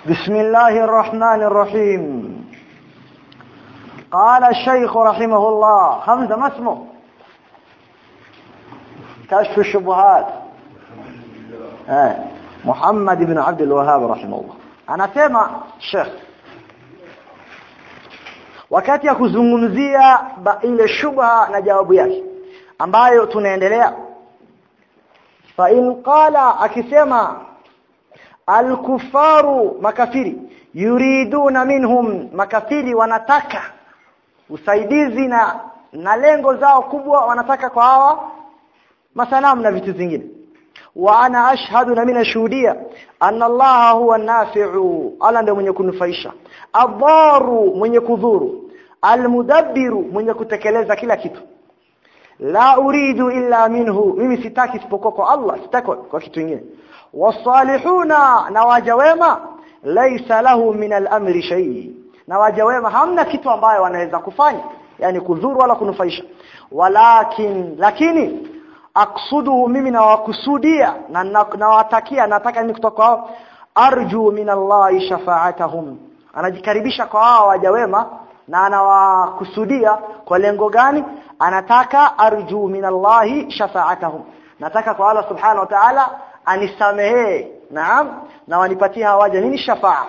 بسم الله الرحمن الرحيم. قال الشيخ رحمه الله حمزة ما اسمه كشف الشبهات محمد بن عبد الوهاب رحمه الله. anasema Sheikh wakati ya kuzungumzia ile shubha na jawabu yake ambayo tunaendelea, fa in qala, akisema al-kufaru, makafiri, yuriduna minhum, makafiri wanataka usaidizi na lengo zao kubwa wanataka kwa hawa masanamu na vitu zingine. Wa ana ashhadu, na mimi nashuhudia, anna Allah huwa an-nafi'u, Allah ndiye mwenye kunufaisha, ad-daru, mwenye kudhuru, al-mudabbiru, mwenye kutekeleza kila kitu. La uridu illa minhu, mimi sitaki isipokuwa kwa Allah, sitaki kwa kitu kingine. Wasalihuna, na wajawema, laysa lahu min al-amri shay, na wajawema hamna kitu ambayo wanaweza kufanya, yani kudhuru wala kunufaisha. Lakini aqsudu, mimi na wakusudia na watakia, nataka nini kutoka kwao, arju min Allah shafa'atahum, anajikaribisha kwa hao wajawema na anawakusudia kwa lengo gani? Anataka arju min Allah shafa'atahum, nataka kwa Allah subhanahu wa ta'ala anisamehe, naam, na wanipatie hawaja nini, shafa'a.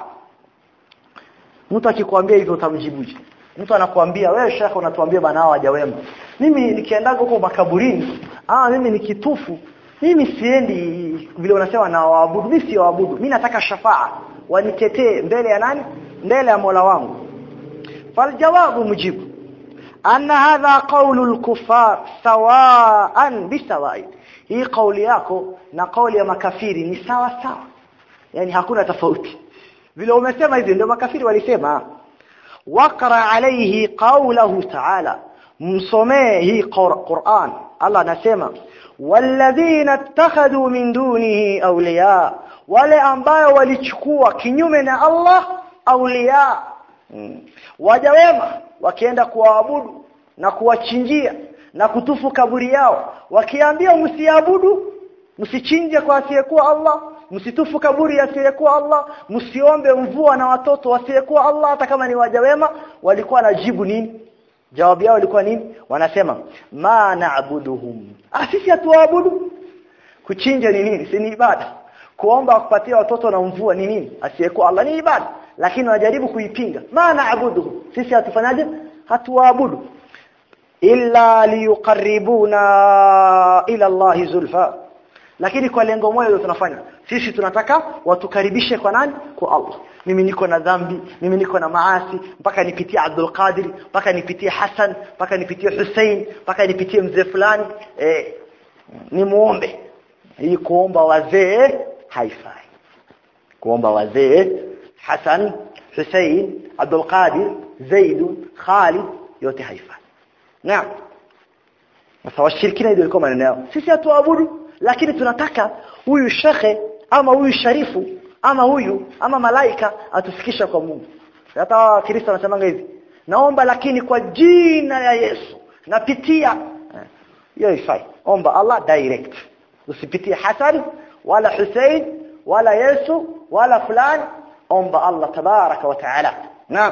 Mtu akikwambia hivyo utamjibuje? Mtu anakuambia wewe Sheikh, unatuambia bana hawa wajawema, mimi nikienda huko makaburini, mimi nikitufu, mimi siendi vile unasema na waabudu, mimi si waabudu, mimi nataka shafa'a, wanitetee mbele ya nani? Mbele ya Mola wangu. Faljawabu, mujibu, anna hadha qawlu al-kuffar sawa'an bisawa'i, hii kauli yako na kauli ya makafiri ni sawa sawa, yani hakuna tofauti. Vile umesema hivi ndio makafiri walisema. Waqra alayhi qawluhu ta'ala, msomee hii Qur'an. Allah anasema walladhina ittakhadhu min dunihi awliya, wale ambao walichukua kinyume na Allah awliya, wajawema, wakienda kuabudu na kuwachinjia na kutufu kaburi yao, wakiambia msiabudu, msichinje kwa asiyekuwa Allah, msitufu kaburi asiyekuwa Allah, msiombe mvua na watoto asiyekuwa Allah, hata kama ni wajawema, walikuwa najibu nini? Jawabu yao ilikuwa nini? Wanasema ma na'buduhum, sisi hatuabudu. Kuchinja ni nini? Si ni ibada? Kuomba kupatia watoto na mvua ni nini? Asiyekuwa Allah ni ibada, lakini wanajaribu kuipinga. Ma na'buduhum, sisi hatufanyaje? Hatuabudu. Illa liyuqarribuna ila Allah zulfa, lakini kwa lengo moja ndio tunafanya. Sisi tunataka watukaribishe kwa nani? Kwa Allah. Mimi niko na dhambi, mimi niko na maasi, mpaka nipitie Abdul Qadir, mpaka nipitie Hassan, mpaka nipitie Hussein, mpaka nipitie mzee fulani, ni muombe. Hii kuomba wazee haifai. Kuomba wazee Hassan, Hussein, Abdul Qadir, Zaid, Khalid, yote haifai. Naam. Sasa washirikina ndio walikuwa maneno yao. Sisi hatuabudu, lakini tunataka huyu shekhe ama huyu sharifu ama huyu ama malaika atufikisha kwa Mungu. Hata Kristo anasema hivi, naomba lakini kwa jina ya Yesu, napitia. Hiyo haifai. Omba Allah direct. Usipitie Hassan wala Hussein wala Yesu wala fulani, omba Allah tabaraka wa taala. Naam.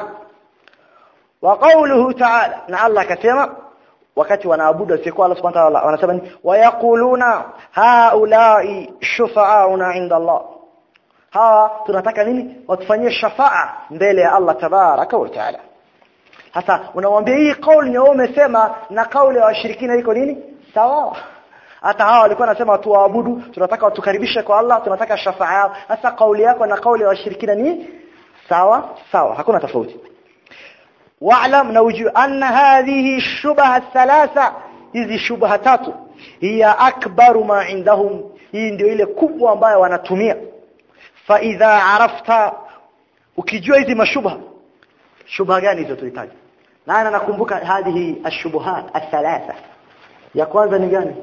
Wa qawluhu ta'ala, na Allah kasema wakati wanaabudu asiyekuwa Allah subhanahu wa ta'ala, wanasema ni wayaquluna haula'i shufa'auna 'inda Allah, hawa tunataka nini? Watufanyie shafa'a mbele ya Allah tabaraka wa ta'ala. Sasa unamwambia hii kauli ni wewe umesema na kauli ya washirikina iko nini? Sawa. Hata hawa walikuwa wanasema tuabudu, tunataka watukaribishe kwa Allah, tunataka shafa'a yao. Sasa kauli yako na kauli ya washirikina ni sawa sawa, hakuna tofauti. Wa'lam, na ujue, anna hadhihi shubha thalatha, hizi shubha tatu, hiya akbaru ma indahum, hii ndio ile kubwa ambayo wanatumia. Fa idha arafta, ukijua hizi mashubha, shubha gani hizo tulitaja? Na ana nakumbuka hadhihi ashubhat athalatha, ya kwanza ni gani?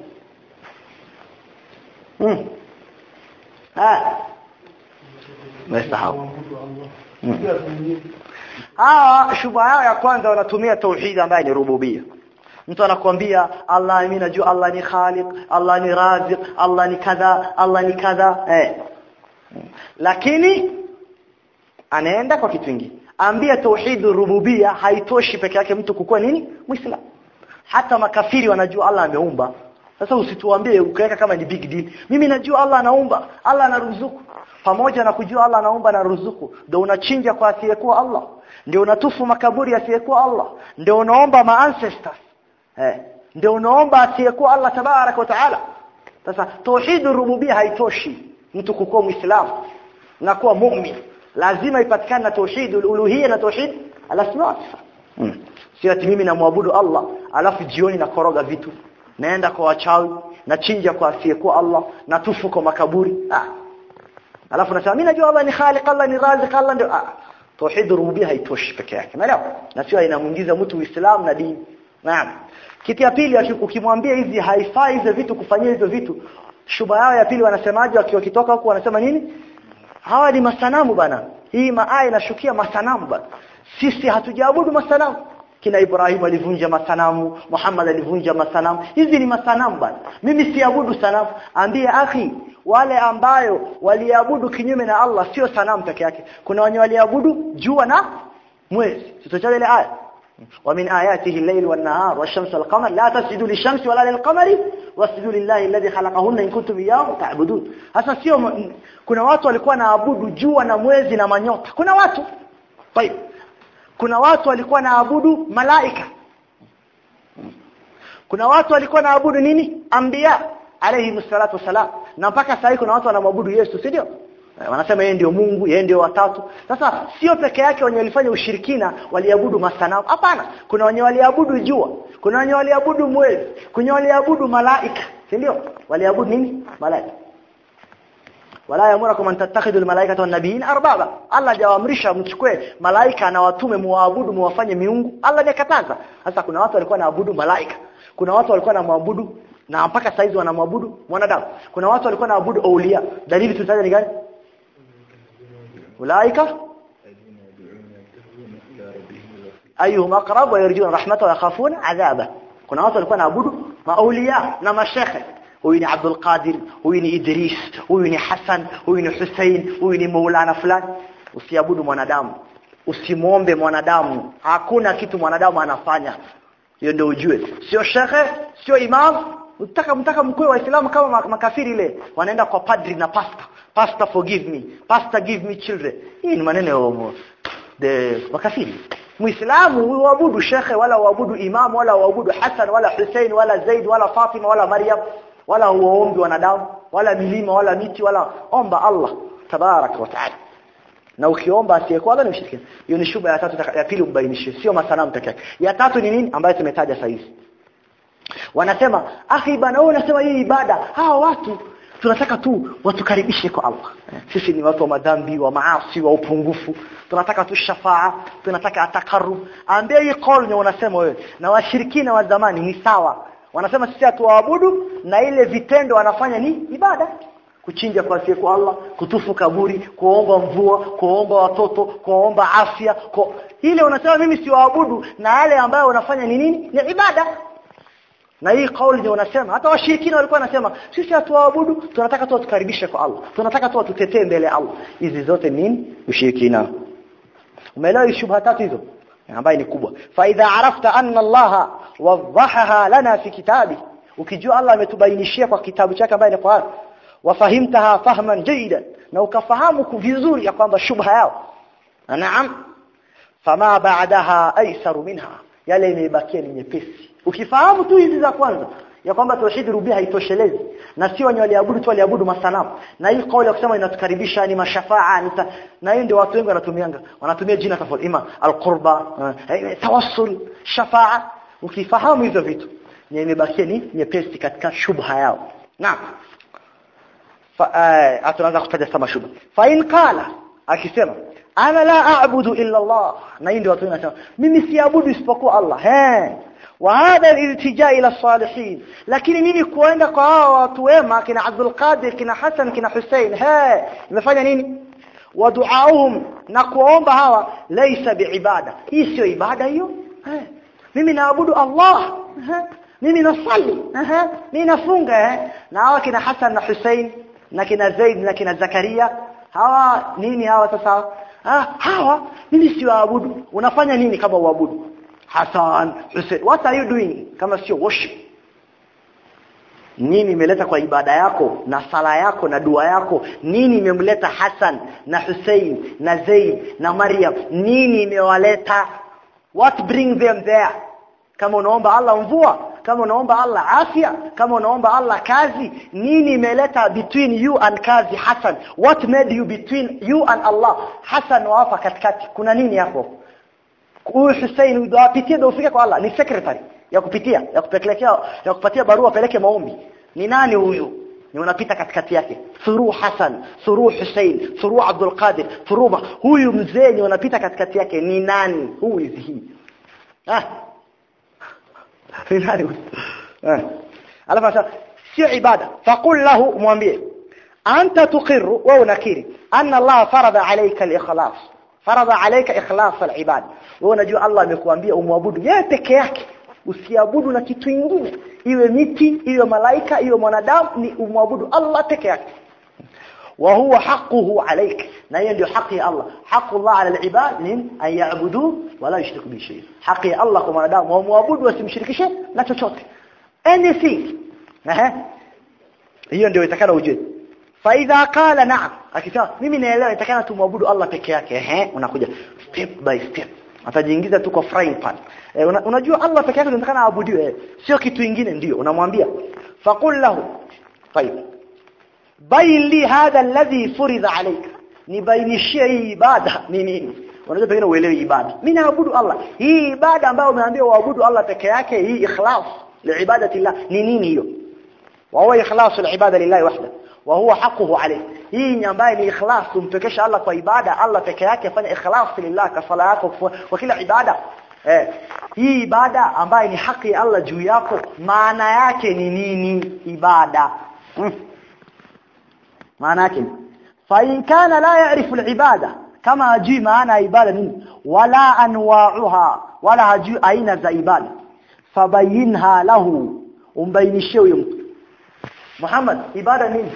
Msahau. Shubha yao ya kwanza wanatumia tauhid ambayo ni rububiyya. Mtu anakuambia Allah, mimi najua Allah ni khaliq, Allah ni raziq, Allah ni kadha, Allah ni kadha, lakini anaenda kwa kitu kingine. Ambia tauhid rububia haitoshi peke yake mtu kukuwa nini muislamu. Hata makafiri wanajua Allah ameumba. Sasa usituambie ukaweka kama ni big deal. Mimi najua Allah anaumba, Allah anaruzuku. Pamoja na kujua Allah anaumba na ruzuku, ndio unachinja kwa asiyekuwa Allah. Ndio unatufu makaburi asiyekuwa Allah. Ndio unaomba ma ancestors. Ndio unaomba asiyekuwa Allah tabarak wa taala. Sasa tauhid rububia haitoshi mtu kukuwa muislamu na kuwa muumini. Lazima ipatikane na tauhid uluhiyya na tauhid al-asma. Sio ati mimi namwabudu Allah alafu jioni na koroga vitu. Naenda kwa wachawi, na chinja kwa asiyekuwa Allah, na tufu kwa makaburi. Alafu nasema mimi najua Allah ni khaliq, Allah ni razik, Allah ndio tauhid rububia haitoshi peke yake. Umeelewa? Na sio inamuingiza mtu Uislamu na dini. Naam. Kitu ya pili ukimwambia hizi haifai hizo vitu kufanyia hizo vitu, shuba yao ya pili wanasemaje wakitoka huko wanasema nini? Hawa ni masanamu bana. Hii aya inashukia masanamu bana. Sisi hatujaabudu masanamu. Kina Ibrahim alivunja masanamu, Muhammad alivunja masanamu. Hizi ni masanamu bana. Mimi siabudu sanamu. Ambia akhi, wale ambayo waliabudu kinyume na Allah sio sanamu peke yake. Kuna wenye waliabudu jua na mwezi. Tutachaje ile aya? Wa min ayatihi al-layl wan-nahar wash-shamsu wal-qamar la tasjudu lish-shamsi wala lil-qamari wasjudu lillahi alladhi khalaqahunna in kuntum iyyahu ta'budun. Hasa sio kuna watu walikuwa naabudu jua na mwezi na manyota. Kuna watu. Tayeb. Kuna watu walikuwa naabudu malaika. Kuna watu walikuwa naabudu nini? Anbiya alayhi msalatu wasalam. Na mpaka sasa kuna watu wanaabudu Yesu, si ndio? Wanasema yeye ndio Mungu, yeye ndio watatu. Sasa sio peke yake wenye walifanya ushirikina waliabudu masanamu. Hapana, kuna wenye waliabudu jua, kuna wenye waliabudu mwezi, kuna waliabudu malaika, si ndio? Waliabudu nini? Malaika. Wala yamurakum an tattakhidhu almalaikata wan-nabiyyin arbaba. Allah jawaamrisha mchukue malaika na watume muabudu muwafanye miungu. Allah hajakataa. Sasa kuna watu walikuwa naabudu malaika. Kuna watu walikuwa wanaabudu na mpaka saizi wanamwabudu mwanadamu. Kuna watu walikuwa naabudu aulia. Dalili tutaja ni gani? Ulaika ayuhum aqrab wa yarjuna rahmatahu wa yakhafuna adhaba. Kuna watu walikuwa naabudu maaulia na mashekhe. Huyu ni Abdul Qadir, huyu ni Idris, huyu ni Hassan, huyu ni Hussein, huyu ni Maulana fulani. Usiabudu mwanadamu, usimuombe mwanadamu. Hakuna kitu mwanadamu anafanya. Hiyo ndio ujue. Sio shekhe, sio imam. Mtaka mkuu wa Uislamu kama makafiri ile wanaenda kwa padri na pastor. Pastor forgive me, pastor give me children. Hii ni maneno ya makafiri. Muislamu huabudu shekhe wala huabudu imam wala huabudu Hassan wala Hussein wala Zaid wala Fatima wala Maryam wala huombi wanadamu wala milima wala miti wala omba Allah tabarak wa taala. Na ukiomba asiyekuwa Allah ni mshirikina. Hiyo ni shuba ya tatu ya pili mbainishe, sio masanamu pekee yake. Ya tatu ni nini ambayo tumetaja sasa hivi? Wanasema akhi bana wewe unasema hii ibada, hawa watu tunataka tu watukaribishe kwa Allah. Sisi ni watu wa madhambi, wa maasi, wa upungufu. Tunataka tu shafaa, tunataka atakarrub. Ambia hii kauli ni unasema wewe na washirikina wa zamani ni sawa. Wanasema sisi hatuabudu na ile vitendo wanafanya ni ibada. Kuchinja kwa siku Allah, kutufu kaburi, kuomba mvua, kuomba watoto, kuomba afya. Ile unasema mimi siwaabudu na yale ambayo wanafanya ni nini? Ni ibada. Na hii kauli ndio unasema hata washirikina walikuwa wanasema sisi hatuabudu, tunataka tu tukaribishe kwa Allah. Tunataka tu tutetee mbele ya Allah. Hizi zote nini? Ushirikina. Umeelewa hii shubha tatu hizo? Ambayo ni kubwa. Fa idha arafta anna Allah wadhahaha lana fi kitabi. Ukijua Allah ametubainishia kwa kitabu chake ambaye ni Qur'an. Wafahimtaha fahman jayidan. Na ukafahamu vizuri ya kwamba shubha yao. Naam. Fama ba'daha aysaru minha. Yale imebakia ni nyepesi. Ukifahamu tu hizi za kwanza ya kwamba tauhid rububia haitoshelezi na sio wenye waliabudu tu waliabudu masanamu, na hii kauli ya kusema inatukaribisha ni mashafaa na hiyo ndio watu wengi wanatumia jina tofauti, ima alqurba, tawassul, shafaa. Ukifahamu hizo vitu imebakia ni nyepesi katika shubha yao. Naam. Tunaanza kutaja sama shubha. Fa in qala, akisema ana la a'budu illa Allah, na hii ndio watu wanasema mimi siabudu isipokuwa Allah. وهذا الالتجاء الى الصالحين. lakini mimi kuenda kwa hao watu wema kina Abdul Qadir, kina Hassan, kina Hussein, imefanya nini? Waduaahum, na kuomba hawa laysa biibada. Hii sio ibada hiyo. Mimi naabudu Allah, mimi nasali, mimi nafunga. Na hawa kina Hassan na Hussein na kina Zaid na kina Zakaria, hawa nini hawa sasa? hawa mimi siwaabudu. Unafanya nini kama uabudu Hassan Hussein? What are you doing kama sio worship? Nini imeleta kwa ibada yako na sala yako na dua yako? Nini imemleta Hassan na Hussein na Zaid na Maryam? Nini imewaleta? What bring them there? Kama unaomba Allah mvua, kama unaomba Allah afya, kama unaomba Allah kazi, nini imeleta between you and kazi Hassan? What made you between you and Allah? Hassan wafa katikati, kuna nini hapo? Huyu Hussein udapitie ndio ufike kwa Allah, ni secretary ya kupitia, ya kupelekea, ya kupatia barua peleke maombi. Ni nani huyu? Ni unapita katikati yake. Thuru Hassan, Thuru Hussein, Thuru Abdul Qadir, Thuru huyu mzee ni unapita katikati yake. Ni nani? Who is he? Ni nani huyu? Alafu sio ibada. Faqul lahu, mwambie anta tuqirru wa unakiri anna Allah farada alayka al-ikhlas. Farada alayka ikhlas al-ibad. Wewe unajua Allah amekuambia umwabudu yeye peke yake, usiabudu na kitu kingine, iwe miti, iwe malaika, iwe mwanadamu, ni umwabudu Allah peke yake. Wa huwa haqquhu alayka, na hiyo ndio haki ya Allah. Haqu Allah ala al-ibad min an ya'budu wa la yushriku bi shay. Haki ya Allah kwa mwanadamu wamwabudu wasimshirikishe na chochote, anything. Hiyo ndio itakana ujue. Fa idha qala na'am, akisema mimi naelewa itakana tumwabudu Allah peke yake, unakuja step by step, atajiingiza tu kwa frying pan. Unajua Allah peke yake ndio itakana aabudiwe, sio kitu kingine. Ndio unamwambia faqul lahu tayib bayin li hadha alladhi furida alayka, nibainishie hii ibada ni nini. Unajua pengine uelewe ibada, mimi naabudu Allah, hii ibada ambayo umeambiwa waabudu Allah peke yake, hii ikhlas liibadati Allah ni nini hiyo? Wa huwa ikhlasu alibada lillahi wahda wa huwa haqquhu alayhi. Hii ni ambaye ni ikhlas, umpekesha Allah kwa ibada, Allah peke yake, fanya ikhlas lillah kwa sala yako, kwa kila ibada. Hii ibada ambaye ni haki ya Allah juu yako, maana yake ni nini ibada? Maana yake fa in kana la ya'rifu al-ibada, kama hajui maana ibada nini, wala anwa'uha, wala hajui aina za ibada, fabayinha lahu, umbainishie huyo mtu. Muhammad, ibada nini?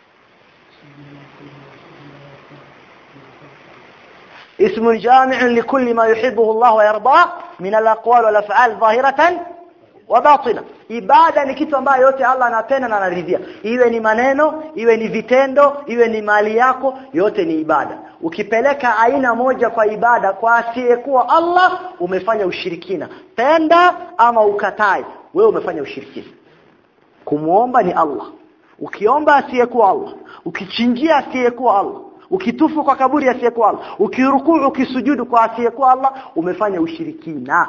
اسم جامع لكل ما يحبه الله ويرضاه من الأقوال والأفعال ظاهرة وباطنة. Ibada ni kitu ambayo yote Allah anapenda na anaridhia, iwe ni maneno, iwe ni vitendo, iwe ni mali yako, yote ni ibada. Ukipeleka aina moja kwa ibada kwa asiyekuwa Allah, umefanya ushirikina. Penda ama ukatae, wewe umefanya ushirikina. Kumuomba ni Allah, ukiomba asiyekuwa Allah, ukichinjia asiyekuwa Allah, ukitufu kwa kaburi asiyekuwa Allah, ukirukuu ukisujudu kwa asiyekuwa Allah, umefanya ushirikina.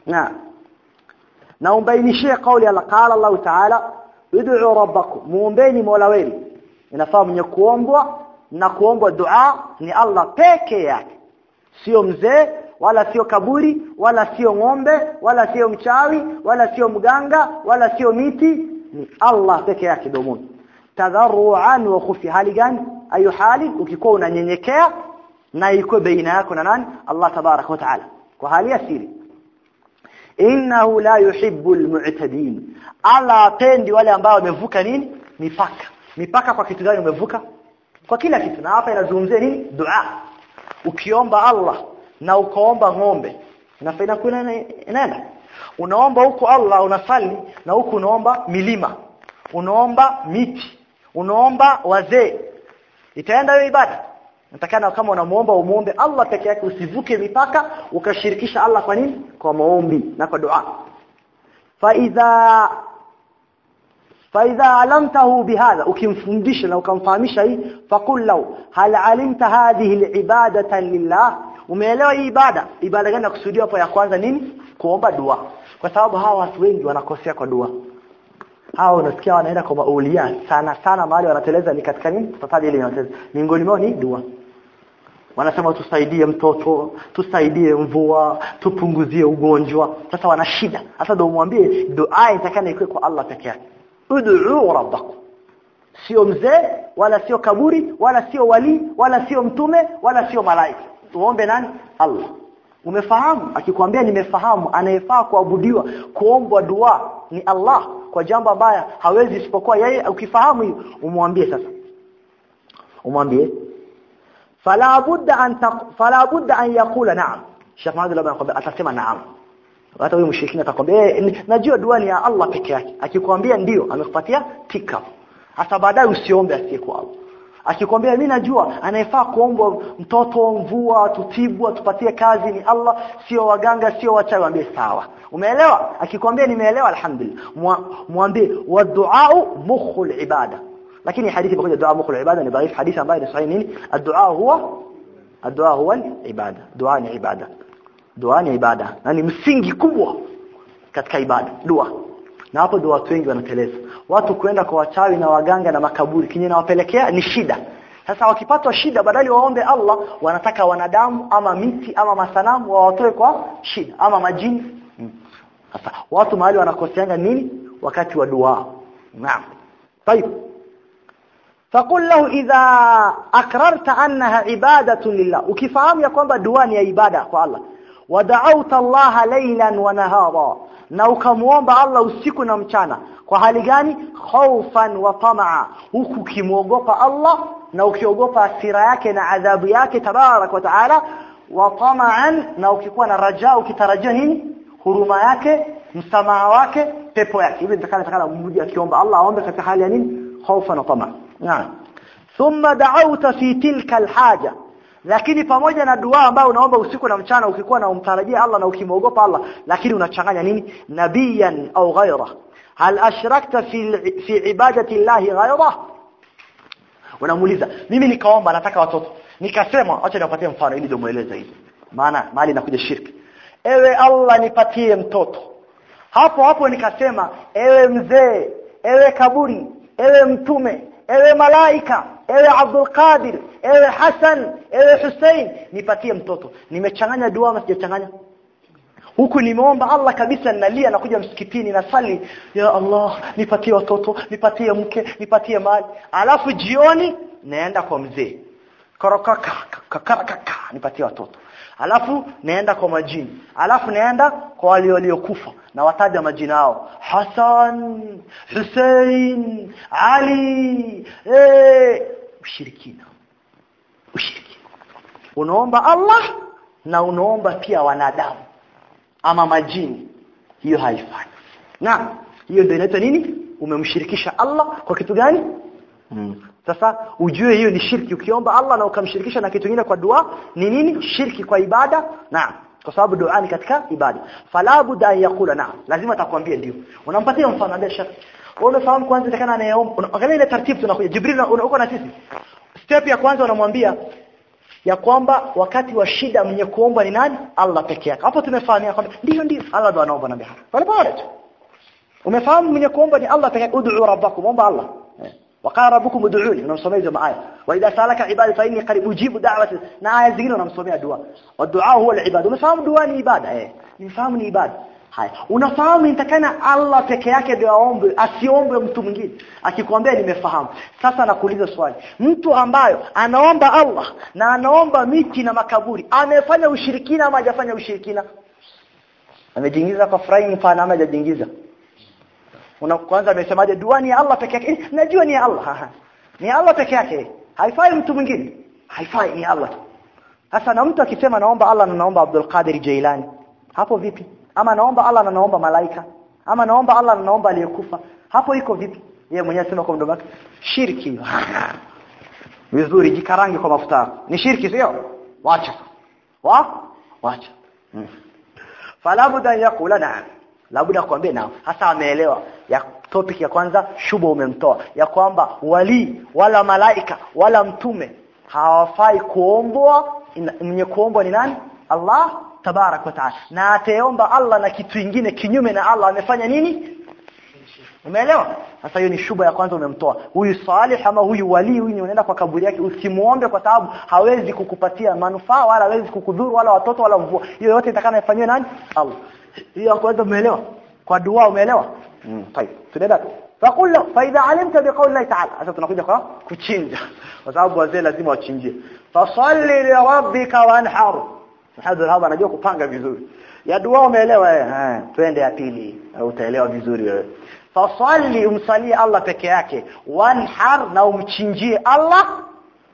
Na umbainishie kauli ya qala Allah Ta'ala, ud'u rabbakum, muombeni Mola wenu. Inafaa mwenye kuombwa na kuombwa dua ni Allah peke yake, sio mzee, wala sio kaburi, wala sio ng'ombe, wala sio mchawi, wala sio mganga, wala sio miti, ni Allah peke yake domoni. Tadharruan wa khufi, hali gani? Ayu hali, ukikuwa unanyenyekea na iko baina yako na nani? Allah tabarak wa taala, kwa hali ya siri. Innahu la yuhibbul mu'tadin, Allah apendi wale ambao wamevuka nini? Mipaka. Mipaka kwa kitu gani umevuka? Kwa kila kitu. Na hapa inazungumzia nini? Dua. Ukiomba Allah na ukaomba ng'ombe, na faida kuna nani? Unaomba huko Allah unasali, na huko unaomba milima, unaomba miti, unaomba wazee, itaenda hiyo ibada? Natakana kama unamuomba umuombe Allah peke yake, usivuke mipaka ukashirikisha Allah. Kwa nini? Kwa maombi na kwa dua. fa idha alamtahu bihadha, ukimfundisha na ukamfahamisha hii, faqul lahu hal alimta hadhihi alibadata lillah, umeelewa hii ibada? Ibada gani nakusudia hapo? Ya kwanza nini? Kuomba dua. Kwa sababu hawa watu wengi wanakosea kwa dua. Hao unasikia wanaenda kwa maulia sana mahali wanateleza ni katika nini? Tafadhali ile wanateleza miongoni mwao ni dua. Wanasema tusaidie mtoto, tusaidie mvua, tupunguzie ugonjwa. Sasa wana shida. Sasa ndio umwambie dua itakana ikuwe kwa Allah peke yake. Ud'u rabbakum, sio mzee, wala sio kaburi, wala sio wali, wala sio mtume, wala sio malaika. Tuombe nani? Allah. Umefahamu? Akikwambia nimefahamu, anayefaa kuabudiwa, kuombwa dua ni Allah, kwa jambo ambaya hawezi isipokuwa yeye. Ukifahamu hiyo, umwambie sasa. Umwambie fala budda an yaqula na'am. Sheikh Muhammad labda anakuambia atasema na'am. Hata huyo mshirikina atakwambia najua dua ni ya Allah peke yake. Akikwambia ndio amekupatia tika. Hata baadaye usiombe asiyekuwa Allah. Akikwambia mimi najua anayefaa kuomba mtoto, mvua, tutibu, tupatie kazi ni Allah, sio waganga, sio wachawi, mwambie sawa. Umeelewa? Akikwambia nimeelewa alhamdulillah. Mwambie wa du'a mukhul ibada. Lakini hadithi baada dua mukhul ibada ni dhaif, hadithi ambayo ni sahihi nini? Ad-du'a huwa ibada. Dua ni ibada. Dua ni ibada. Na ni msingi kubwa katika ibada, dua. Na hapo dua watu wengi wanateleza. Watu kwenda kwa wachawi na waganga na makaburi kinyume na wapelekea ni shida. Sasa wakipatwa shida badali waombe Allah, wanataka wanadamu ama miti ama masanamu wawatoe kwa shida ama majini. Sasa watu mahali wanakoseanga nini wakati wa dua. Naam. طيب. فقل له إذا أقررت أنها عبادة لله. ukifahamu ya kwamba dua ni ibada kwa Allah. ودعوت الله ليلا ونهارا. na ukamuomba Allah usiku na mchana. Kwa hali gani? Khaufan wa tamaa. Huku kimuogopa Allah na ukiogopa hasira yake na adhabu yake tabarak wa taala, wa tamaan, na ukikuwa na rajaa ukitarajia nini? Huruma yake, msamaha wake, pepo yake. Hivi nitakana mmoja akiomba Allah aombe katika hali ya nini? Khaufan wa tamaa. Naam. Thumma da'awta fi tilka alhaja. Lakini pamoja na dua ambayo unaomba usiku na mchana ukikuwa na umtarajia Allah na ukimuogopa Allah, lakini unachanganya nini? Nabiyan au ghayra. Hal ashrakta fi ibadati Allah ghayra? Unamuuliza, mimi nikaomba nataka watoto. Nikasema acha niwapatie mfano ili ndio mueleze hivi. Maana mali inakuja shirki. Ewe Allah nipatie mtoto. Hapo nikasema ewe mzee, ewe kaburi, ewe mtume, ewe malaika, ewe Abdul Qadir, ewe Hassan, ewe Hussein, nipatie mtoto. Nimechanganya dua ama sijachanganya? Huku nimeomba Allah kabisa, nalia nakuja msikitini na sali, ya Allah nipatie watoto, nipatie mke, nipatie mali. Alafu jioni naenda kwa mzee, karakaka nipatie watoto. Alafu naenda kwa majini. Alafu naenda kwa wale waliokufa na wataja majina yao, Hassan, Hussein, Ali. Ushirikina. Unaomba Allah na unaomba pia wanadamu ama majini. Hiyo haifai. Na hiyo ndio inaitwa nini? Umemshirikisha Allah kwa kitu gani? Sasa ujue hiyo ni shirki. Ukiomba Allah na ukamshirikisha na kitu kingine kwa dua ni nini? Shirki kwa ibada. Naam. Kwa sababu dua ni katika ibada. Fala budda yakula naam. Lazima atakwambia ndio. Unampatia mfano ndio shaka. Wewe unafahamu kwanza itakana anayeomba. Angalia ile taratibu tunakuja. Jibril uko na sisi. Step ya kwanza unamwambia ya kwamba wakati wa shida mwenye kuomba ni nani? Allah peke yake. Hapo tumefahamia kwamba ndio Allah ndo anaomba nabii. Pale tu. Umefahamu mwenye kuomba ni Allah peke yake. Ud'u rabbakum, omba Allah. وقال ربكم ادعوني. unamsomea hizo aya. wa idha salaka ibadi fa inni qarib ujibu da'wati. na aya zingine unamsomea dua. wa du'a huwa al-ibada. unafahamu dua ni ibada? Unafahamu ni ibada. Haya, unafahamu nitakana Allah peke yake ndio aombe, asiombe mtu mwingine. Akikwambia nimefahamu. Sasa nakuuliza swali. Mtu ambaye anaomba Allah na anaomba miti na makaburi, amefanya ushirikina ama hajafanya ushirikina? Amejiingiza kwa frying pan ama hajajiingiza? Kwanza amesemaje dua ni ya Allah peke yake? Najua ni ya Allah. Ni Allah peke yake. Haifai mtu mwingine. Haifai, ni Allah. Sasa na mtu akisema naomba Allah na naomba Abdul Qadir Jailani, hapo vipi? Ama naomba Allah na naomba malaika, ama naomba Allah na naomba aliyekufa, hapo iko vipi? Yeye mwenyewe anasema kwa mdomo wake shirki. Vizuri, jikarange kwa mafuta. Ni shirki sio? Wacha. Wacha. Fala budda yakula na'am. Labuda kuambia nao. Hasa ameelewa ya topic ya kwanza, shuba umemtoa ya kwamba wali wala malaika wala mtume hawafai kuombwa. Mwenye kuombwa ni nani? Allah tabarak wa taala. Na ataomba Allah na kitu kingine kinyume na Allah amefanya nini? Umeelewa? Sasa hiyo ni shuba ya kwanza umemtoa. Huyu salih ama huyu wali, huyu unaenda kwa kaburi yake usimuombe kwa sababu hawezi kukupatia manufaa wala hawezi kukudhuru wala watoto wala mvua. Hiyo yote itakana ifanywe nani? Allah. Hiyo kwanza umeelewa? Kwa dua umeelewa? Tayeb. Tunaenda. Faqul fa idha alimta biqawli Allah ta'ala. Sasa tunakuja kwa kuchinja. Kwa sababu wazee lazima wachinjie. Fasalli li rabbika wanhar. Hadi hapa anajua kupanga vizuri. Ya dua umeelewa? Twende ya pili. Utaelewa vizuri wewe. Fasalli, umsalie Allah peke yake. Wanhar, na umchinjie Allah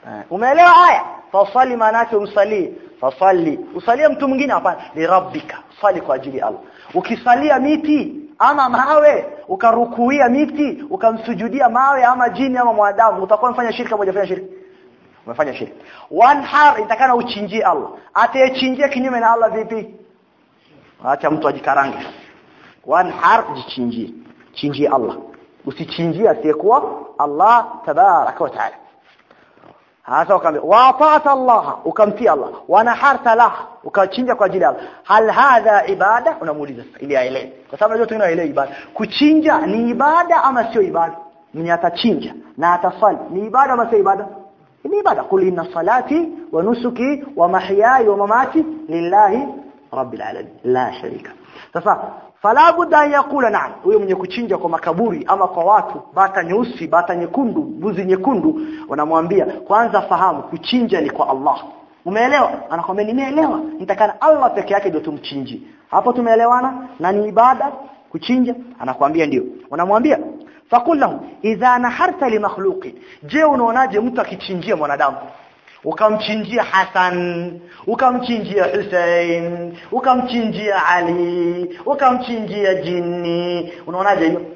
Umeelewa haya? Fasali maana yake umsali. Fasali. Usalie mtu mwingine hapana, li rabbika. Sali kwa ajili ya Allah. Ukisalia miti ama mawe, ukarukuia miti, ukamsujudia mawe ama jini ama mwanadamu, utakuwa umefanya shirka moja, fanya shirka. Umefanya shirka. Wanhar itakana uchinjie Allah. Atayechinjia kinyume na Allah vipi? Acha mtu ajikarange. Wanhar jichinjie. Chinjie Allah. Usichinjie asiyekuwa Allah tabaraka wa taala. Hasa ukamwambia wa ta'ata Allah, ukamtii Allah, wa naharta lah, ukachinja kwa ajili ya Allah. Hal hadha ibada? Unamuuliza ili aelewe. Kwa sababu unajua tunaelewa ibada. Kuchinja ni ibada ama sio ibada? Mwenye atachinja na atasali ni ibada ama sio ibada? Ni ibada. Qul inna salati wa nusuki wa mahyaya wa mamati lillahi rabbil alamin la sharika. Sasa fala budda yakula na'am. Huyo mwenye kuchinja kwa makaburi ama kwa watu, bata nyeusi, bata nyekundu, mbuzi nyekundu, unamwambia kwanza fahamu kuchinja ni kwa Allah. Umeelewa? Anakuambia nimeelewa. Nitakana Allah peke yake ndio tumchinje. Hapo tumeelewana na ni ibada kuchinja? Anakuambia ndio. Unamwambia faqul lahu idha naharta li makhluqin. Je, unaonaje mtu akichinjia mwanadamu? Ukamchinjia Hassan, ukamchinjia Hussein, ukamchinjia Ali, ukamchinjia jini. Unaonaje hiyo?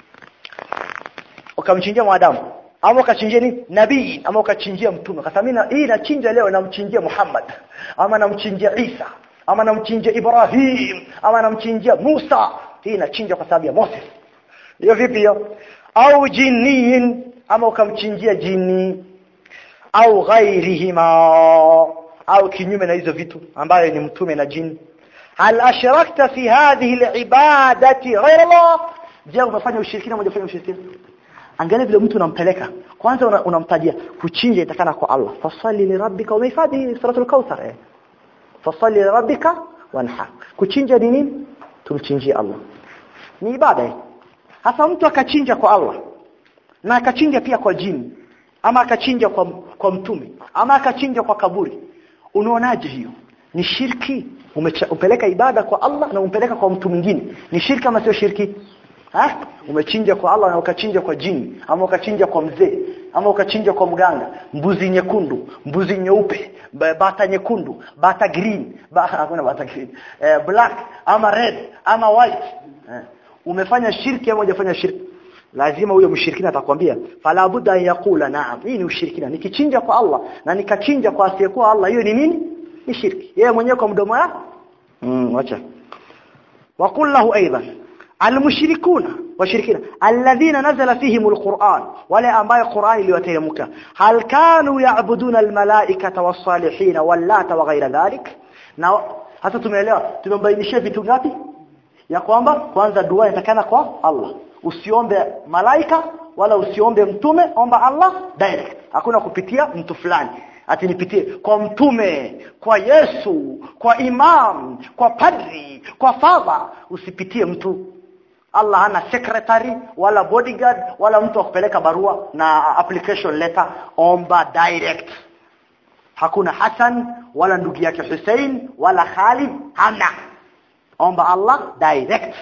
Ukamchinjia mwanadamu ama ukachinjia ni nabii ama ukachinjia mtume. Kama mimi hii nachinja leo namchinjia Muhammad ama namchinjia Isa ama namchinjia Ibrahim ama namchinjia Musa. Hii nachinja kwa sababu ya Moses. Hiyo vipi hiyo? Au jinin ama ukamchinjia jini au ghairihima au kinyume na hizo vitu ambayo ni mtume na jini. Hal ashrakta fi hadhihi alibadati ghayra Allah? Je, umefanya ushirikina moja, fanya ushirikina? Angalia vile mtu unampeleka. Kwanza unamtajia kuchinja itakana kwa Allah. Fasalli li rabbika, umehifadhi suratul kautsar. Fasalli li rabbika wanhar. Kuchinja ni nini? Tumchinjie Allah. Ni ibada hii. Hasa mtu akachinja kwa Allah na akachinja pia kwa jini ama akachinja kwa mtume ama akachinja kwa kaburi, unaonaje hiyo? Ni shirki? Umepeleka ibada kwa Allah na umpeleka kwa mtu mwingine. Ni shirki ama sio shirki? Umechinja kwa Allah na ukachinja kwa jini ama ukachinja kwa mzee ama ukachinja kwa mganga. Mbuzi nyekundu, mbuzi nyeupe, bata nyekundu, bata green, hakuna bata green, black ama red ama white. Umefanya shirki ama hujafanya shirki? Lazima huyo mshirikina atakwambia fala budda yakula na'am. Hii ni ushirikina. Nikichinja kwa Allah na nikachinja kwa asiyekuwa Allah, hiyo ni nini? Ni shirki. Yeye mwenyewe kwa mdomo wake. Acha. Wa qul lahu aidan almushrikuna washirikina alladhina nazala fihim alquran, wale ambayo Qur'an iliwateremka, hal kanu ya'buduna almalaikata was-salihin wallata wa ghayra dhalik? Na hata tumeelewa, tumebainisha vitu ngapi? Ya kwamba kwanza dua inatakana kwa Allah. Usiombe malaika wala usiombe mtume, omba Allah direct. Hakuna kupitia mtu fulani. Ati nipitie kwa mtume, kwa Yesu, kwa imam, kwa padri, kwa father. Usipitie mtu. Allah hana secretary wala bodyguard wala mtu akupeleka barua na application letter. Omba direct. Hakuna Hassan wala ndugu yake Hussein wala Khalid, hana. Omba Allah direct.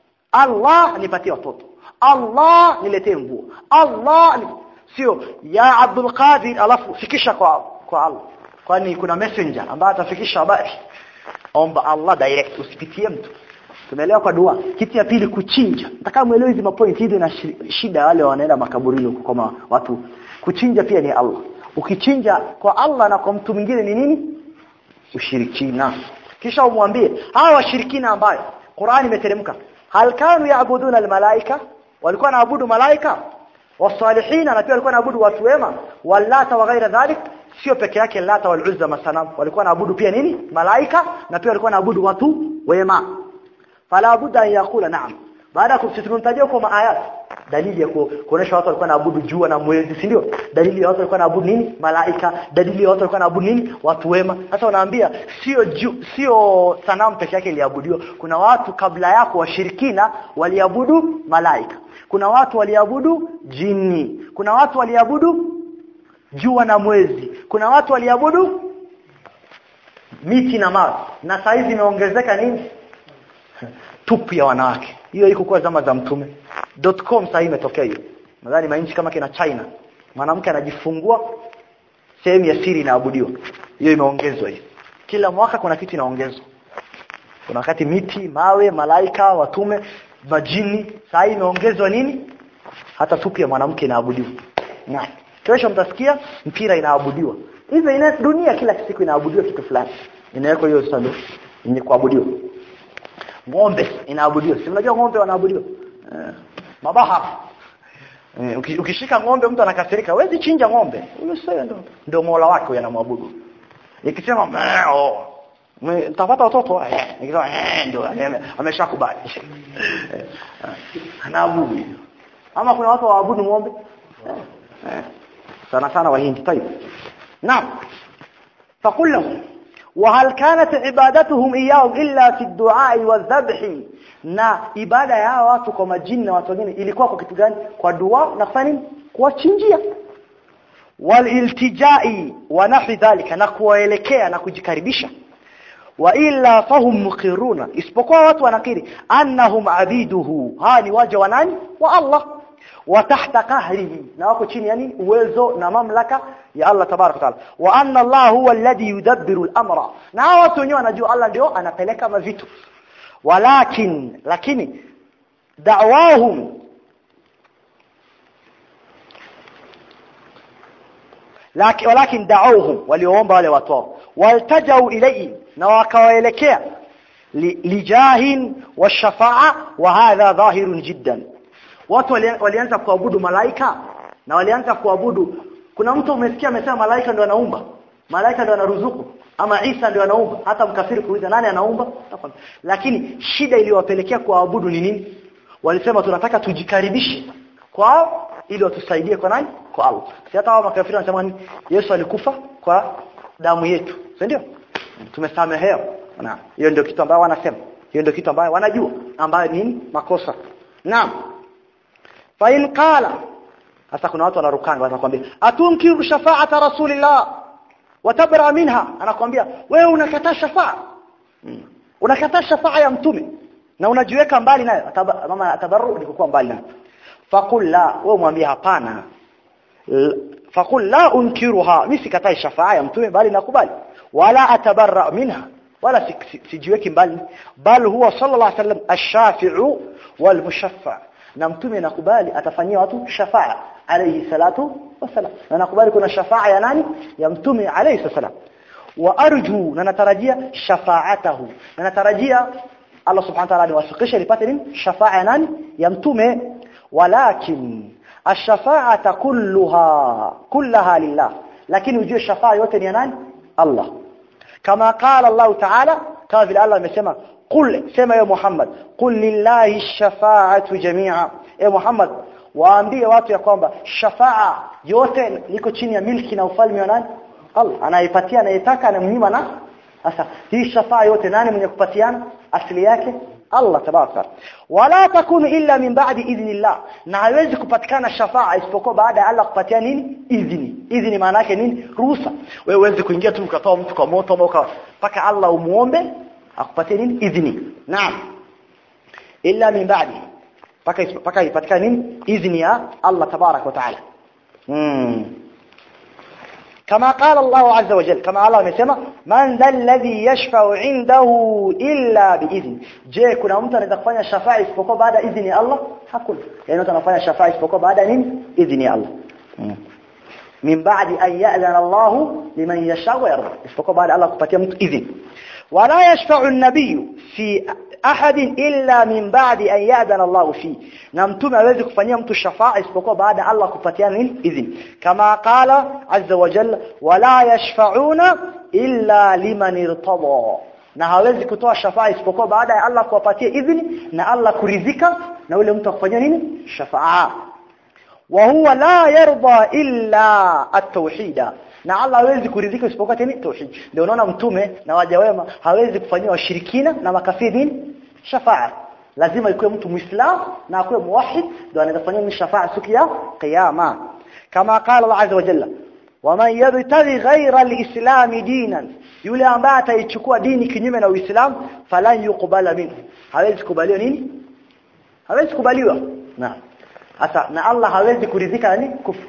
Allah nipatie watoto, Allah niletee mvua, Allah sio ya Abdul Qadir alafu fikisha kwa Allah. Kwani kuna messenger ambaye atafikisha habari? Omba Allah direct, usipitie mtu. Tumeelewa kwa dua. Kitu ya pili kuchinja. Nataka muelewe hizi mapoint hizi na shida wale wanaenda makaburini kama watu. Kuchinja pia ni Allah. Ukichinja kwa Allah na kwa mtu mwingine ni nini? Ushirikina. Kisha umwambie hawa washirikina ambayo Qur'ani imeteremka, hal kanu yaabuduna almalaika, walikuwa naabudu malaika, wasalihina, na pia walikuwa naabudu watu wema, wallata wa ghaira dhalik. Sio peke yake Lata wal Uzza masanam, walikuwa naabudu pia nini? Malaika, na pia walikuwa naabudu watu wema. Fala budda an yakula na'am. Baada ya kusitumtajia kwa maayat, dalili ya kuonesha watu walikuwa naabudu jua na mwezi, si ndio? Dalili ya watu walikuwa naabudu nini? Malaika. Dalili ya watu walikuwa naabudu nini? Watu wema. Sasa wanaambia sio sanamu peke yake iliabudiwa. Kuna watu kabla yako washirikina waliabudu malaika. Kuna watu waliabudu jini. Kuna watu waliabudu jua na mwezi. Kuna watu waliabudu miti na mawe. Na saa hizi imeongezeka nini? Tupu ya wanawake. Hiyo iko kwa zama za mtume.com sasa imetokea hiyo. Nadhani mainchi kama kina China, mwanamke anajifungua sehemu ya siri inaabudiwa. Hiyo imeongezwa hiyo. Kila mwaka kuna kitu inaongezwa. Kuna wakati miti, mawe, malaika, watume, majini, saa imeongezwa nini? Hata tupu ya mwanamke inaabudiwa. Na kesho mtasikia mpira inaabudiwa. Hizo ina dunia kila siku inaabudiwa kitu fulani. Inawekwa hiyo sasa ni kuabudiwa. Ng'ombe inaabudiwa. Si mnajua ng'ombe wanaabudiwa? Mabaha. Ukishika ng'ombe mtu anakasirika. Huwezi chinja ng'ombe. Huyo sasa ndio Mola wake yanamwabudu. Ikisema mtapata watoto nikisema ndio ameshakubali. Anaabudu. Ama kuna watu waabudu ng'ombe? sana wahindi. طيب نعم. فقل لهم وهل كانت عبادتهم إياهم إلا في الدعاء والذبح؟ na ibada ya watu kwa majini na watu wengine ilikuwa kwa kitu gani? Kwa dua na kufanya kuwachinjia. Waliltijai wa nahi dhalika, na kuwaelekea na kujikaribisha. Wa illa fahum muqiruna, isipokuwa watu wanakiri annahum abiduhu, ni waja wa nani? Wa Allah. Wa tahta qahrihi, na wako chini yani uwezo na mamlaka ya Allah tabaraka taala. Wa anna Allah huwa alladhi yudabbiru al-amra, na watu wenyewe wanajua Allah ndio anapeleka mavitu. lakini da'wahum walakin da'awhum, waliomba wale watu waltajau ilayhi, na wakawaelekea lijahin washafa'a, wa hadha dhahirun jiddan. Watu walianza kuabudu malaika na walianza kuabudu. Kuna mtu umesikia amesema malaika ndio anaumba, malaika ndio anaruzuku, ama Isa ndio anaumba. Hata mkafiri kuuliza nani anaumba? Lakini shida iliyowapelekea kuabudu ni nini? Walisema tunataka tujikaribishe kwao ili watusaidie kwa nani? Kwa Allah. Si hata hao makafiri wanasema nini? Yesu alikufa kwa damu yetu, si ndio? Tumesamehewa. Na hiyo ndio kitu ambayo wanasema. Hiyo ndio kitu ambayo wanajua ambayo nini? Makosa. Naam. Fa in qala, hata kuna watu wanarukanga watakwambia atunkiru shafa'ata rasulillah wa tabra minha, anakuambia wewe unakataa shafa'a. Unakataa shafa'a ya mtume na unajiweka mbali nayo. Mama atabarru nikuwa mbali nayo. Faqul la, wewe mwambie hapana. Faqul la unkiruha, mimi sikatai shafa'a ya mtume bali nakubali. Wala atabarra minha, wala sijiweki mbali, bal huwa sallallahu alaihi wasallam ash-shafi'u wal mushaffa, na mtume nakubali atafanyia watu shafa'a alayhi salatu wasalam, na nakubali kuna shafa'a ya nani? Ya mtume alayhi salam. Wa arju, na natarajia shafa'atahu, na natarajia Allah subhanahu wa ta'ala niwafikishe nipate nini? Shafa'a ya nani? Ya mtume. Walakin ash-shafa'ata kullaha lillah, lakini ujue shafa'a yote ni ya nani? Allah. Kama qala Allah ta'ala, kama vile Allah amesema, qul, sema ya Muhammad, qul lillahi ash-shafa'atu jami'a. Muhammad, waambie watu ya kwamba shafa'a yote liko chini ya milki na ufalme wa nani? Allah. Anaipatia anayetaka, anamnyima. Na sasa hii shafa'a yote nani mwenye kupatiana? Asili yake Allah tabaraka. Wala takunu illa min ba'di idhnillah, na haiwezi kupatikana shafa'a isipokuwa baada ya Allah kupatia nini? Idhni. Idhni maana yake nini? Ruhusa. Wewe uweze kuingia tu ukatoa mtu kwa moto au paka Allah umuombe akupatie nini? Idhni. Naam. Illa min ba'di, paka ipatikane nini? Idhni ya Allah tabaraka wa taala. كما قال الله عز وجل, كما الله amesema, man dhal ladhi yashfa'u 'indahu illa bi'idhni. Je, kuna mtu anaweza kufanya shafa'a isipokuwa baada idhni ya Allah? Hakuna. Yaani mtu anafanya shafa'a isipokuwa baada nini? Idhni ya Allah. Min ba'di an ya'zana Allah liman yasha'u wa yarda, isipokuwa baada Allah kupatia mtu idhni. Wala yashfa'u an-nabiy fi ahadin illa min ba'di an ya'zana Allah fi, na mtume hawezi kufanyia mtu shafa'a isipokuwa baada Allah kupatia nini? Idhni. Kama qala azza wa jalla, wala yashfa'una illa liman irtada, na hawezi kutoa shafa'a isipokuwa baada ya Allah kuwapatia idhni na Allah kuridhika na yule mtu akufanyia nini? Shafa'a. Wa huwa la yarda illa at-tauhid, na Allah hawezi kuridhika isipokuwa nini? Tauhid. Ndio unaona mtume na waja wema hawezi kufanyia washirikina na makafiri nini? Shafa'a. Lazima ikuwe mtu muislamu na akuwe muwahhid ndio anaweza kufanyia shafa'a siku ya kiyama. Kama qala Allah azza wa jalla, waman yabtaghi ghayra al-islam dinan, yule ambaye ataichukua dini kinyume na Uislamu, falan yuqbala minhu, hawezi kubaliwa nini? Hawezi kubaliwa. Na Allah hawezi kuridhika nini? Kufuru.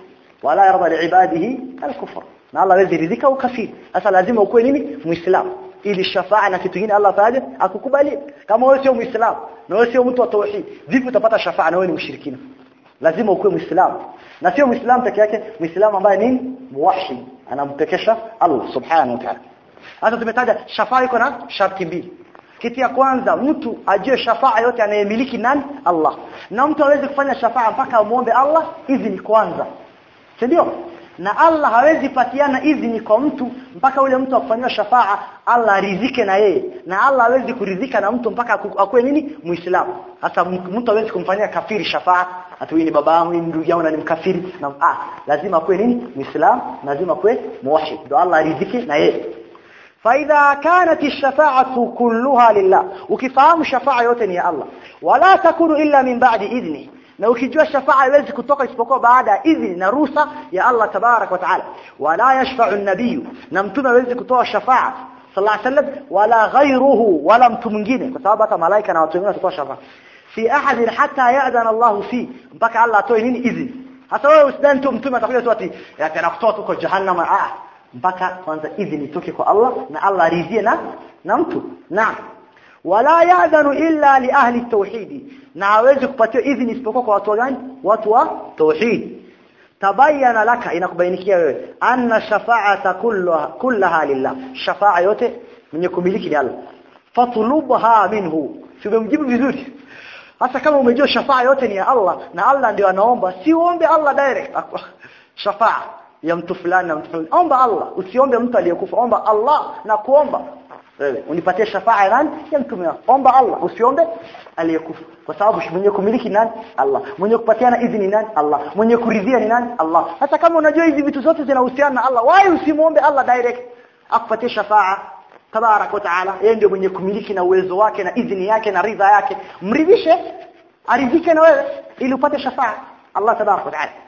wala yarda liibadihi al-kufr. Na Allah hawezi ridhika ukafiri. Sasa lazima ukuwe nini? Muislamu. Ili shafa'a na kitu kingine Allah taje akukubali. Kama wewe sio Muislamu na wewe sio mtu wa tauhid, vipi utapata shafa'a na wewe ni mshirikina? Lazima ukuwe Muislamu. Na sio Muislamu peke yake, Muislamu ambaye nini? Muwahhid, anampekesha Allah subhanahu wa ta'ala. Hata tumetaja shafa'a iko na sharti mbili. Kitu ya kwanza, mtu ajue shafa'a yote anayemiliki nani? Allah. Na mtu hawezi kufanya shafa'a mpaka amuombe Allah idhini kwanza. Ndio? Na Allah hawezi patiana idhini kwa mtu mpaka ule mtu afanywe shafa'a Allah aridhike na yeye. Na Allah hawezi kuridhika na mtu mpaka akue nini? Muislamu. Hata mtu hawezi kumfanyia kafiri shafa'a, atu ni baba yangu, ni ndugu yangu na ni mkafiri. Na lazima akue nini? Muislamu, lazima akue muwahhid. Ndio Allah aridhike na yeye. فإذا كانت الشفاعة كلها لله وكفاهم شفاعة yote ni ya Allah wala takunu illa min ba'di idhni na ukijua shafa'a haiwezi kutoka isipokuwa baada ya idhni na ruhusa ya Allah tabarak wa taala wala yashfa'u an-nabiy na mtume hawezi kutoa shafa'a sallallahu alayhi wasallam wala ghayruhu wala mtu mwingine kwa sababu hata malaika na watu wengine watatoa shafa'a fi ahad hatta ya'dhana Allah fi mpaka Allah atoe nini idhni hata wewe usidhani tu mtume atakuja tu ati atakutoa tu kwa jahannam mpaka kwanza idhini itoke kwa Allah na Allah aridhie na mtu. Naam. Wala ya'dhanu illa li ahli at-tauhid. Na hawezi kupatia idhini isipokuwa kwa watu gani? Watu wa tauhid. Tabayyana laka inakubainikia wewe anna shafa'ata kullaha lillah. Shafa'a yote mwenye kumiliki ni Allah. Fatlubha minhu. Sibemjibu vizuri. Hasa kama umejua shafa'a yote ni ya Allah na Allah ndio anaomba, si uombe Allah direct. Shafa'a ya mtu fulani na mtu fulani. Omba Allah, usiombe mtu aliyekufa. Omba Allah na kuomba wewe unipatie shafa'a nani? Ya mtume wako. Omba Allah, usiombe aliyekufa. Kwa sababu mwenye kumiliki nani? Allah. Mwenye kupatiana idhini nani? Allah. Mwenye kuridhia ni nani? Allah. Hata kama unajua hizi vitu zote zinahusiana na Allah, why usimuombe Allah direct akupatie shafa'a tabarak wa taala? Yeye ndio mwenye kumiliki na uwezo wake na idhini yake na ridha yake. Mridhishe, aridhike na wewe ili upate shafa'a Allah tabarak wa taala.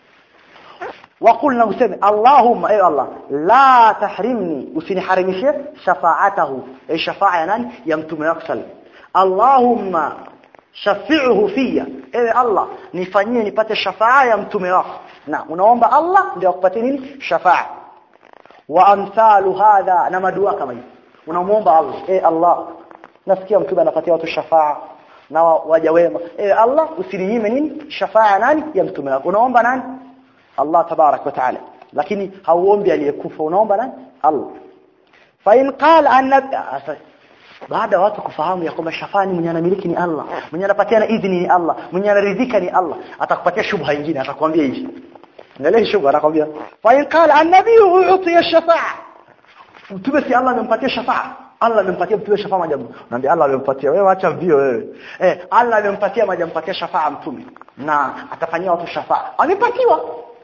وقلنا وسمع اللهم اي الله لا تحرمني usiniharimishie shafa'atahu ay shafa'a nani ya mtume wako sallam Allahumma shafi'uhu fiya ewe Allah nifanyie nipate shafa'a ya mtume wako na unaomba Allah ndio akupatie nini shafa'a wa amsalu hadha na madua kama hivi unamuomba Allah Allah nasikia mtume anapatia watu shafa'a na waja wema Allah usininyime nini shafa'a nani ya mtume wako unaomba nani Allah tabarak wa taala lakini hauombi aliyekufa unaomba nani Allah fa in qala annabi baada watu kufahamu ya kwamba shafani mwenye anamiliki ni Allah mwenye anapatiana idhini ni Allah mwenye anaridhika ni Allah atakupatia shubha nyingine atakwambia hivi angalia shubha anakwambia fa in qala annabi u'tiya shafa'a mtume si Allah amempatia shafa'a Allah amempatia mtume shafa'a majabu naambia Allah amempatia wewe acha mbio wewe Allah amempatia majampatia shafa'a mtume na atafanyia watu shafa'a amepatiwa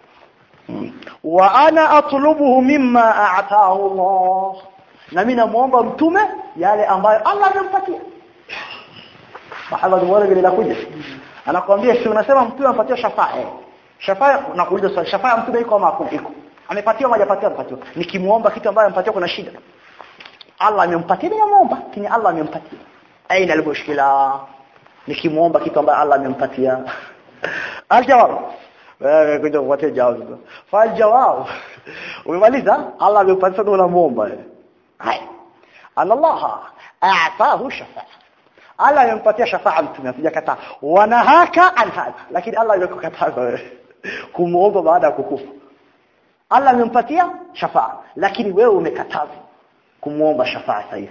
wa ana atlubuhu mimma a'tahu Allah na mimi namuomba mtume yale ambayo Allah amempatia Muhammad mwarabi linakuja anakuambia si unasema mtume ampatia shafa'a nakuuliza swali shafa'a mtume iko ama iko amepatiwa hajapatia amepatiwa nikimuomba kitu ambacho amempatia kuna shida Allah amempatia nimuomba kini Allah amempatia aina almushkila nikimuomba kitu ambacho Allah amempatia aljawab wewe kuja kupata jawabu fa jawab umemaliza Allah amepatia ndo unamuomba hai Allah a'tahu shafa'a Allah amempatia shafa'a mtume hajakataa wanahaka an hada lakini Allah yakukataza wewe kumuomba baada ya kukufa Allah amempatia shafa'a lakini wewe umekataza kumuomba shafa'a sahihi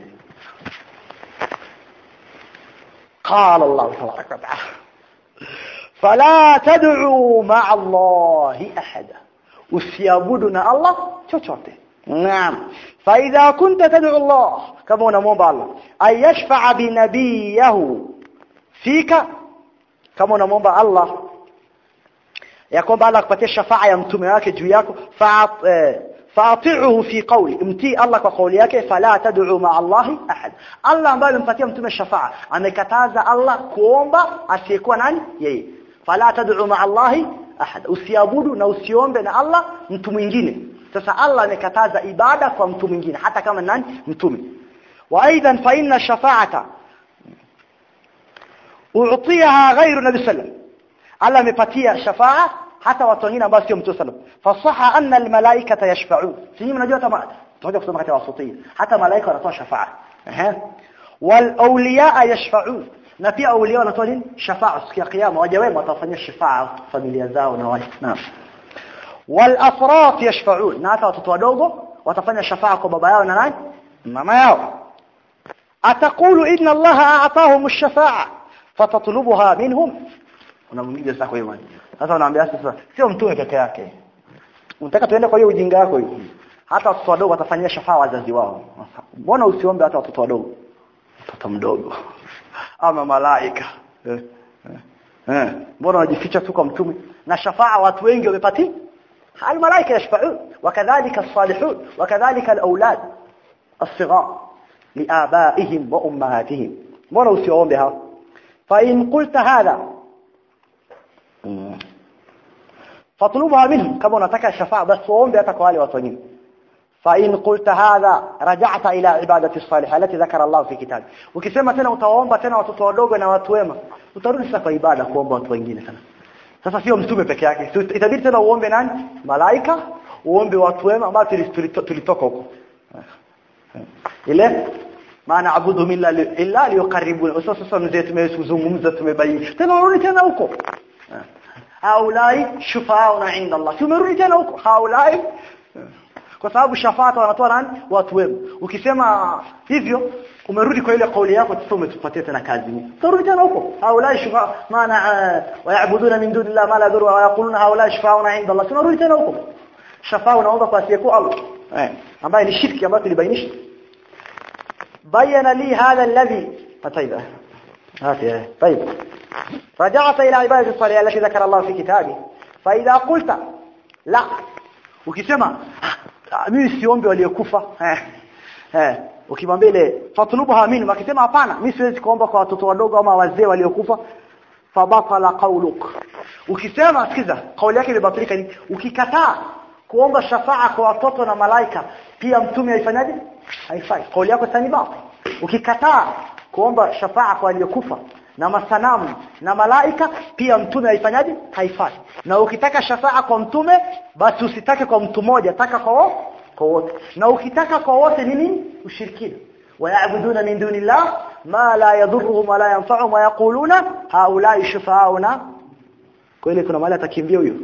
قال الله تبارك وتعالى فلا تدعوا مع الله احدا usiabuduna Allah chochote naam fa idha kunta tad'u Allah kama unamuomba Allah ay yashfa'a bi nabiyihi fika kama unamuomba Allah ya kwamba Allah akupatie shafa'a ya mtume wake juu yako fa'ati'uhu fi qawli imti Allah kwa kauli yake fala tad'u ma'a Allah ahad Allah ambaye alimpatia mtume shafa'a amekataza Allah kuomba asiyekuwa nani yeye fala tad'u ma'a Allah ahad usiabudu na usiombe na Allah mtu mwingine sasa Allah amekataza ibada kwa mtu mwingine hata kama nani mtume wa aidan fa inna shafa'ata u'tiyaha ghayru nabi sallam Allah amepatia shafa'a hata watu wengine ambao sio mtume sallallahu fasaha anna almalaikata yashfa'un sisi mnajua kama tunajua kusoma katika wasutia hata malaika wanatoa shafa'a wal awliya yashfa'un na pia awliya wanatoa nini shafa'a siku ya kiyama waja wema watafanya shafa'a familia zao na watu naam wal afrat yashfa'un na hata watoto wadogo watafanya shafa'a kwa baba yao na nani mama yao ataqulu inna allaha a'tahum ash-shafa'a fatatlubuha minhum unamwambia sasa kwa hiyo sasa unaambia sasa sio mtume peke yake unataka tuende kwa hiyo ujinga wako hiyo hata watoto wadogo watafanyia shafa'a wazazi wao mbona usiombe hata watoto wadogo mtoto mdogo ama malaika mbona unajificha tu kwa mtume na shafa'a watu wengi wamepati hal malaika yashfa'un wakadhalika as-salihun wakadhalika al-awlad as-sighar liabaihim wa ummahatihim mbona usiombe hao fa in qulta hadha fatlubha minhum kama unataka shafa'a basi uombe hata kwa wale watu wengine fa in qulta hadha raja'ta ila ibadati as-salihah allati dhakara Allah fi kitab ukisema tena utaomba tena watoto wadogo na watu wema utarudi sasa kwa ibada kuomba watu wengine sana sasa sio mtume peke yake itabidi tena uombe nani malaika uombe watu wema ambao tulitoka huko ile maana abudu illa liqarribuna sasa mzee tumezungumza tumebaini tena urudi tena huko haulai shufauna inda Allah tumerudi tena huko haulai kwa sababu shafaata wanatoa nani watu wema ukisema hivyo umerudi kwa ile kauli yako sasa umetupatia tena kazi turudi tena huko haulai shufa maana wayaabuduna min dunillah ma la dhurra wa yaquluna haulai shufauna inda Allah tunarudi tena huko shafaa unaomba kwa asiyekuwa Allah ambaye ni shirki ambayo tulibainisha bayana li hadha alladhi ataiba طيب رجعت الى عباده الصالحه التي ذكر الله في كتابه فاذا قلت لا ukisema mimi siombe waliokufa ukimwambia ile fatlubuha minhum akisema hapana mimi siwezi kuomba kwa watoto wadogo ama wazee waliokufa fabatala qawluk ukisema sikiza kauli yake imebatilika ni ukikataa kuomba shafa'a kwa watoto na malaika pia mtume haifanyaje haifai kauli yako sani batil ukikataa kuomba shafa'a kwa waliokufa na masanamu na malaika pia mtume haifanyaje haifai na ukitaka shafa'a kwa mtume basi usitake kwa mtu mmoja taka kwa wote na ukitaka kwa wote ni nini ushirikina wayaabuduna min dunillah ma la yadhurruhum wa la yanfa'uhum wa yaquluna haula'i shufa'auna kwa ile kuna mali atakimbia huyo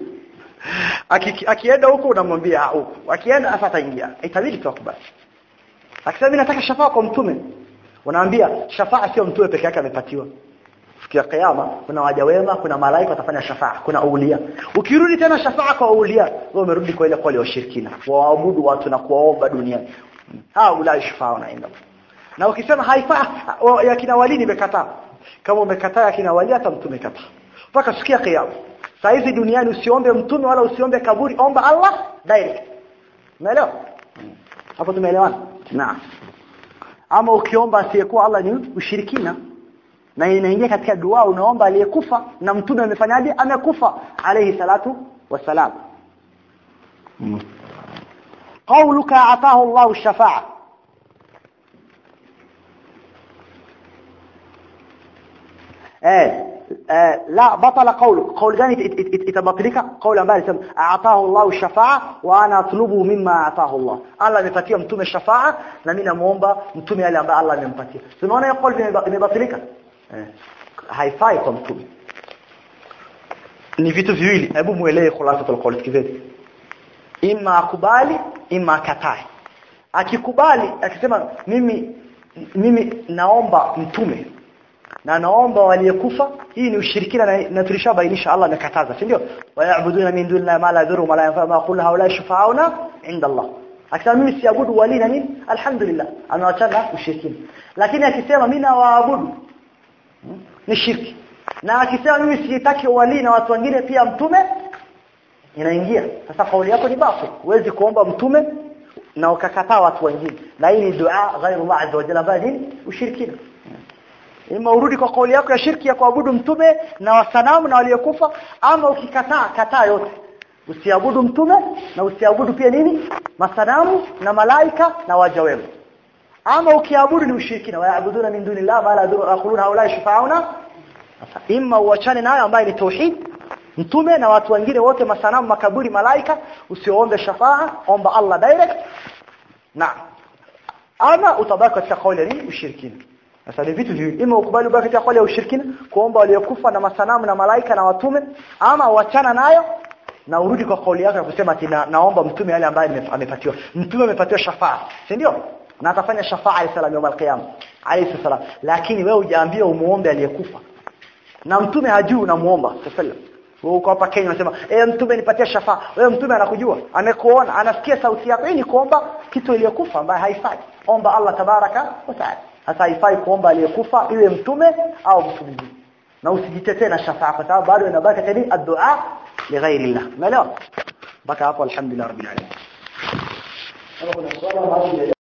akienda huko unamwambia huko akienda afataingia itabidi tukubali akisema mimi nataka shafa'a kwa mtume unaambia shafa'a sio mtume peke yake amepatiwa siku ya kiyama kuna waja wema kuna malaika watafanya shafa'a kuna aulia ukirudi tena shafa'a kwa aulia wewe umerudi kwa ile kwa washirikina waabudu watu na kuwaomba duniani haula shafa'a naenda na ukisema haifai ya kina wali nimekataa kama umekataa kina wali hata mtume kataa mpaka siku ya kiyama saizi duniani usiombe mtume wala usiombe kaburi omba Allah direct umeelewa hapo tumeelewana naam ama ukiomba asiyekuwa Allah ni ushirikina na inaingia katika dua unaomba aliyekufa na mtume amefanyaje amekufa alayhi salatu wasalam qawluka ataahu Allah ash-shafa'a لا بطل قولك قول ثاني itabatilika قول ambaye alisema ataahu Allah ash-shafa'a wa ana atlubu mimma ataahu Allah Allah amepatia mtume shafa'a na mimi namuomba mtume yale ambaye Allah amempatia tunaona hiyo kauli imebatilika haifai kwa mtume ni vitu viwili hebu muelewe khulasatul qawl kizeti imma akubali imma akatae akikubali akisema mimi naomba mtume na naomba waliyekufa hii ni ushirikina na tulishabainisha Allah amekataza si ndio wayaabuduna min dunillahi ma la yadhurru wa la yanfa'u ma qulna haula shufa'auna inda Allah akisema mimi siabudu wali na nini alhamdulillah ameachana ushirikina lakini akisema mimi nawaabudu ni shirki na akisema mimi sitaki wali na watu wengine pia mtume inaingia sasa kauli yako ni batil huwezi kuomba mtume na ukakataa watu wengine na hii ni dua ghairu Allah azza wa jalla bali ushirikina ima urudi kwa kauli yako ya shirki ya kuabudu mtume na wasanamu na waliokufa ama ukikataa yote usiabudu mtume na usiabudu pia nini masanamu na malaika na waja wema ama ukiabudu ni ushirikina wayaabuduna min dunillah ma la yaquluna haula shufa'auna imma uachane nayo ambayo ni tauhid mtume na watu wengine wote masanamu makaburi malaika usiombe shafaa omba Allah direct na ama utabaki katika kauli ni ushirikina sasa ni vitu viwili ima ukubali ubaki katika kauli ya ushirikina kuomba waliokufa na masanamu na malaika na watume ama uachana nayo na urudi kwa kauli yako ya kusema ati naomba mtume yale ambaye amepatiwa mtume amepatiwa shafaa si ndio na atafanya shafaa alayhi salam يوم القيامه alayhi salam lakini wewe hujaambia umuombe aliyekufa na mtume hajui unamuomba sallam wewe uko hapa Kenya unasema mtume nipatie shafaa wewe mtume anakujua amekuona anasikia sauti yako ili kuomba kitu iliyekufa ambaye haifai omba Allah tabaraka wa taala hasa haifai kuomba aliyekufa iwe mtume au mtu mwingine na usijitetee na shafaa kwa sababu bado inabaki tani addu'a li ghairi Allah umeelewa baka hapo alhamdulillah rabbil alamin